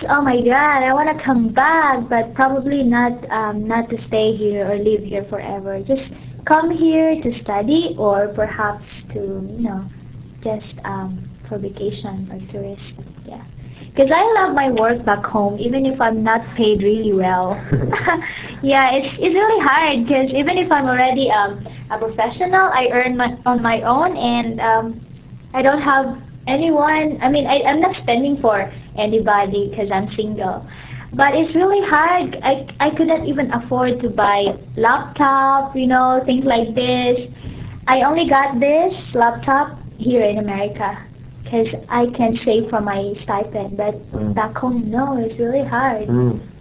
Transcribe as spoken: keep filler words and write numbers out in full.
Oh my God, I want to come back, but probably not um, not to stay here or live here forever. Just come here to study or perhaps to, you know, just um, for vacation or tourist. Yeah. Because I love my work back home, even if I'm not paid really well. Yeah, it's it's really hard because even if I'm already um, a professional, I earn my, on my own, and um, I don't have anyone. I mean, I, I'm not spending for anybody because I'm single. But it's really hard. I, I couldn't even afford to buy laptop, you know, things like this. I only got this laptop here in America because I can save from my stipend. But Mm. back home, no, it's really hard. Mm.